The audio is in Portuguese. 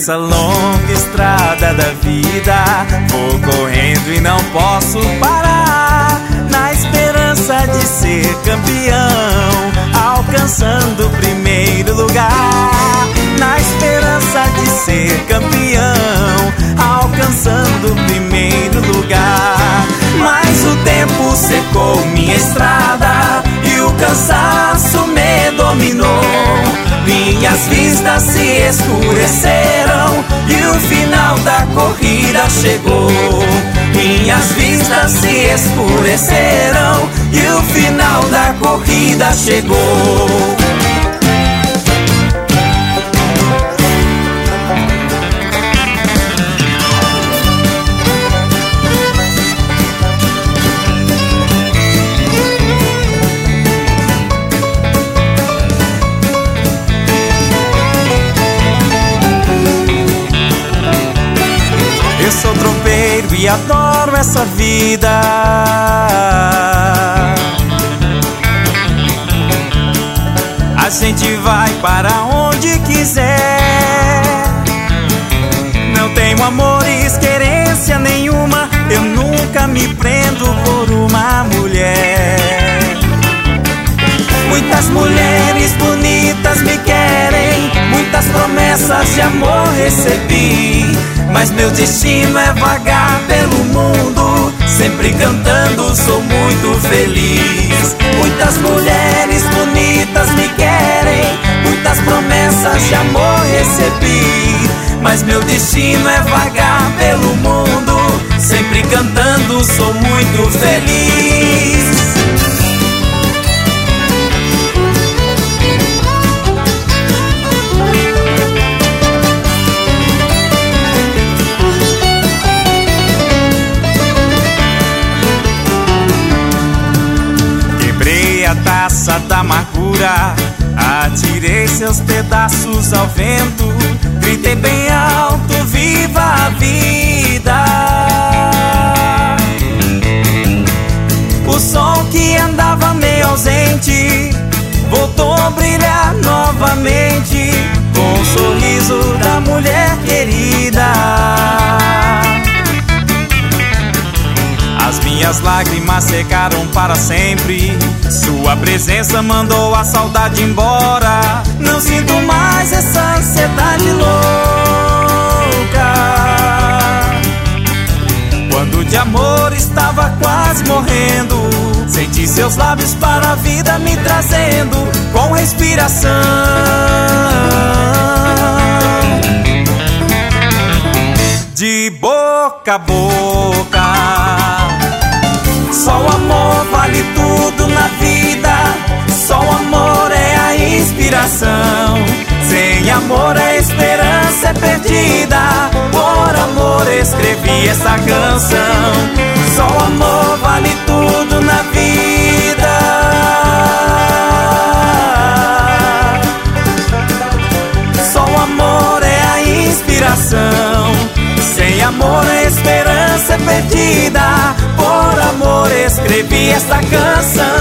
Nessa longa estrada da vida, vou correndo e não posso parar, na esperança de ser campeão, alcançando o primeiro lugar. Na esperança de ser campeão, alcançando o primeiro lugar. Mas o tempo secou minha estrada e o cansaço me dominou. Minhas vistas se escureceram e o final da corrida chegou. Minhas vistas se escureceram e o final da corrida chegou. Sou tropeiro e adoro essa vida. A gente vai para onde quiser. Não tenho amor e querência nenhuma. Eu nunca me prendo por uma mulher. Muitas mulheres bonitas me querem, muitas promessas de amor recebi, mas meu destino é vagar pelo mundo, sempre cantando sou muito feliz. Muitas mulheres bonitas me querem, muitas promessas de amor recebi, mas meu destino é vagar pelo mundo, sempre cantando sou muito feliz. A taça da amargura, atirei seus pedaços ao vento, gritei bem alto, viva a vida. O sol que andava meio ausente voltou a brilhar novamente, com o sorriso da mulher querida. As minhas lágrimas secaram para sempre, sua presença mandou a saudade embora. Não sinto mais essa ansiedade louca. Quando de amor estava quase morrendo, senti seus lábios para a vida me trazendo, com respiração. De boca a boca, só o amor vale tudo na vida, só o amor é a inspiração. Sem amor a esperança é perdida, por amor escrevi essa canção. Só o amor vale tudo na vida, só o amor é a inspiração. Sem amor a esperança é perdida, por amor escrevi esta canção.